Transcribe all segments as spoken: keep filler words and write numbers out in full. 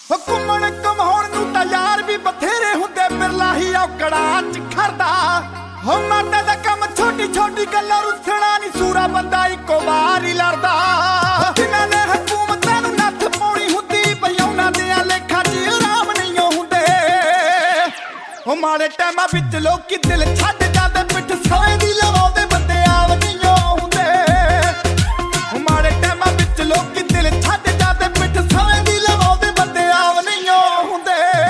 ਘੁੰਮਣ ਘਮਾਉਣ ਨੂੰ ਤਾਂ ਯਾਰ ਵੀ ਬਥੇਰੇ ਹੁੰਦੇ, ਬਿਰਲਾ ਹੀ ਔਕੜਾ ਚ ਖੜਦਾ ਹੋ। ਮਰਦੇ ਦਾ ਕੰਮ ਛੋਟੀ ਛੋਟੀ ਗੱਲਾਂ, ਰੁੱਸਣਾ ਨੀ ਸੂਰਾ ਬੰਦਾ ਇੱਕੋ ਵਾਰ ਹੀ ਲੜਦਾ। ਜਿਨ੍ਹਾਂ ਨੇ ਹਕੂਮਤਾਂ ਨੂੰ ਨੱਥ ਪਾਉਣੀ ਹੁੰਦੀ, ਬਈ ਉਹਨਾਂ ਦਿਆਂ ਲੇਖਾਂ ਚ ਆਰਾਮ ਨਹੀਂ ਹੁੰਦੇ। ਉਹ ਮਾੜੇ ਟਾਈਮਾਂ ਵਿੱਚ ਲੋਕੀ ਦਿਲ ਛੱਡ ਜਾਂਦੇ, ਪਿੱਠ ਸੋਏ ਦੀ ਲਵਾਉਂਦੇ ਬੰਦੇ ਆਮ ਨਹੀਂ ਹੁੰਦੇ। ਉਹ ਮਾੜੇ ਟਾਈਮਾਂ ਵਿੱਚ ਲੋਕੀ ਦਿਲ ਛੱਡ ਜਾਂਦੇ, ਪਿੱਠ ਸੋਏ ਦੀ ਲਵਾਉਂਦੇ ਬੰਦੇ ਆਮ ਨਹੀਂ ਹੁੰਦੇ।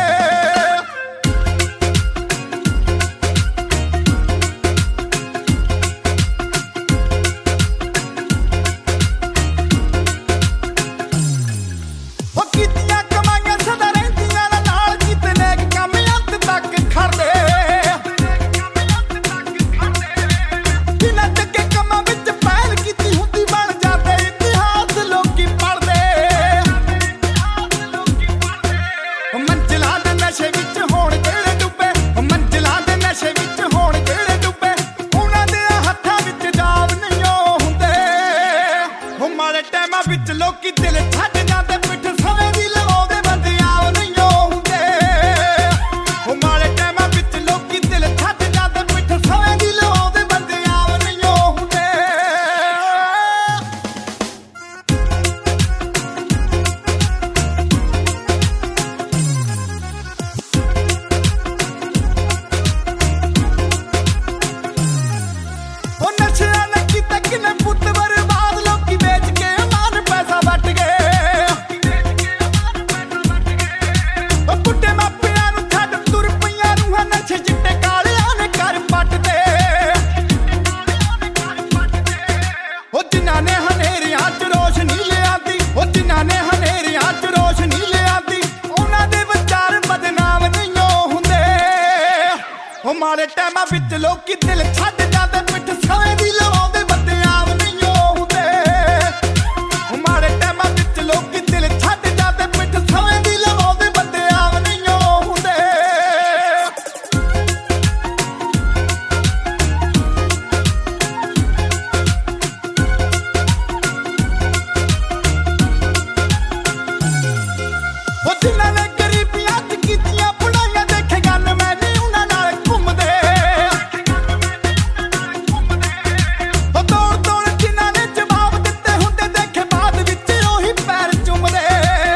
ਉਹ ਕੀਤੀਆਂ ਕਮਾਈਆਂ ਸਦਾ ਰਹਿੰਦੀਆਂ ਨੇ ਨਾਲ, ਕੀਤੇ ਨੇਕ ਕੰਮ ਅੰਤ ਤੱਕ ਖੜਦੇ। ਜਿਨ੍ਹਾਂ ਚੰਗੇ ਕੰਮਾਂ ਵਿੱਚ ਪਹਿਲ ਕੀਤੀ ਹੁੰਦੀ, ਬਣ ਜਾਂਦੇ ਇਤਿਹਾਸ ਲੋਕੀ ਪੜ੍ਹਦੇ। ਉਹ ਮੰਜ਼ਿਲਾਂ ਦੇ ਨਸ਼ੇ ਵਿੱਚ ਹੋਣ ਜਿਹੜੇ ਡੁੱਬੇ, ਉਹ ਮੰਜ਼ਿਲਾਂ ਦੇ ਨਸ਼ੇ ਵਿੱਚ ਹੋਣ ਜਿਹੜੇ ਡੁੱਬੇ, ਉਹਨਾਂ ਦੇ ਹੱਥਾਂ ਵਿੱਚ ਜਾਮ ਨਹੀਂ ਹੁੰਦੇ। ਉਹ ਮਾੜੇ ਟਾਈਮਾਂ ਵਿੱਚ ਲੋਕੀ ਦਿਲ ਛੱਡ ਜਾਂਦੇ, ਪਿੱਠ ਸਮੇਂ ਦੀ ਲਵਾਉਂਦੇ ਬੰਦੇ ਆਮ ਨਹੀਂ ਹੁੰਦੇ। ਉਹ ਮਾੜੇ ਟਾਈਮਾਂ ਵਿੱਚ ਲੋਕੀ ਦਿਲ ਛੱਡ ਜਾਂਦੇ, ਪਿੱਠ ਸਮੇਂ ਦੀ ਲਵਾਉਂਦੇ ਬੰਦੇ ਆਮ ਨਹੀਂ ਹੁੰਦੇ। ਉਹ ਨਸ਼ਿਆਂ ਨੇ ਕੀਤਾ ਕਿੰਨੇ ਪੁੱਤ ਬਰਬਾਦ, ਲੋਕੀ ਵੇਚ ਕੇ ਮਾਨ ਪੈਸਾ ਵੱਟ ਗਏ। ਉਹ ਬੁੱਢੇ ਮਾਪਿਆਂ ਨੂੰ ਛੱਡ ਤੁਰ ਪਈਆਂ ਰੂਹਾਂ, ਨਸ਼ੇ ਚਿੱਟੇ ਕਾਲਿਆਂ ਨੇ ਘਰ ਪੱਟਦੇ। ਉਹ ਜਿਨ੍ਹਾਂ ਨੇ ਹਨੇਰਿਆਂ ਚ ਰੋਸ਼ਨੀ ਲਿਆਂਦੀ, ਉਹ ਜਿਨ੍ਹਾਂ ਨੇ ਹਨੇਰਿਆਂ ਚ ਰੋਸ਼ਨੀ ਲਿਆਂਦੀ, ਉਹਨਾਂ ਦੇ ਵਿਚਾਰ ਬਦਨਾਮ ਨਹੀਂ ਹੁੰਦੇ। ਉਹ ਮਾੜੇ ਟਾਈਮਾਂ ਵਿੱਚ ਲੋਕੀ ਦਿਲ ਛੱਡ ਜਾਂਦੇ, ਪਿੱਠ ਸਮੇਂ ਦੀ ਲਵਾਉਂਦੇ ਬੰਦੇ ਆਮ ਨਹੀਂ ਹੁੰਦੇ। ਉਹ ਮਾੜੇ ਟਾਈਮਾਂ ਵਿੱਚ ਲੋਕੀ ਦਿਲ ਛੱਡ ਜਾਂਦੇ, ਪਿੱਠ ਸਮੇਂ ਦੀ ਲਵਾਉਂਦੇ ਬੰਦੇ ਆਮ ਨਹੀਂ ਹੁੰਦੇ। ਉਹ ਜਿਨ੍ਹਾਂ ਨੇ ਗਰੀਬੀਆਂ ਚ ਕੀਤੀਆਂ ਪੜਾਈਆਂ, ਦੇਖੇ ਗਨ ਮੈਂ ਨਹੀਂ ਉਹਨਾਂ ਨਾਲ ਘੁੰਮਦੇ। ਉਹ ਦੌੜ ਦੌੜ ਜਿਨ੍ਹਾਂ ਨੇ ਜਵਾਬ ਦਿੱਤੇ ਹੁੰਦੇ, ਦੇਖੇ ਬਾਅਦ ਵਿੱਚ ਉਹੀ ਪੈਰ ਚੁੰਮਦੇ।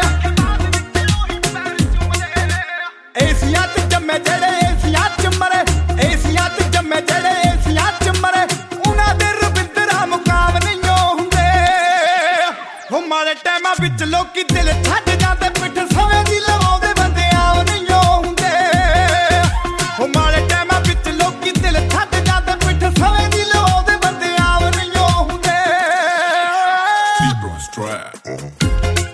ਏਸੀਆਂ ਚ ਜੰਮੇ ਜਿਹੜੇ ਏਸੀਆਂ ਚ ਮਰੇ, ਏਸੀਆਂ ਚ ਜੰਮੇ ਜਿਹੜੇ ਏਸੀਆਂ ਚ ਮਰੇ, ਉਹਨਾਂ ਦੇ ਰਵਿੰਦਰਾ ਮੁਕਾਮ ਨਹੀਂ ਹੁੰਦੇ। ਉਹ ਮਾੜੇ ਟਾਈਮਾਂ ਵਿੱਚ ਲੋਕੀ ਦਿਲ ਛੱਡ ਜਾਂਦੇ, ਪਿੱਠ ਸਮੇਂ ਦੀ ਲਵਾਉਂਦੇ ਬੰਦੇ ਆਮ ਨਹੀਂ ਹੁੰਦੇ। ਉਹ ਮਾੜੇ ਟਾਈਮਾਂ ਵਿੱਚ ਲੋਕੀ ਦਿਲ ਛੱਡ ਜਾਂਦੇ, ਪਿੱਠ ਸਮੇਂ ਦੀ ਲਵਾਉਂਦੇ ਬੰਦੇ ਆਮ ਨਹੀਂ ਹੁੰਦੇ। Beat Bros Trap.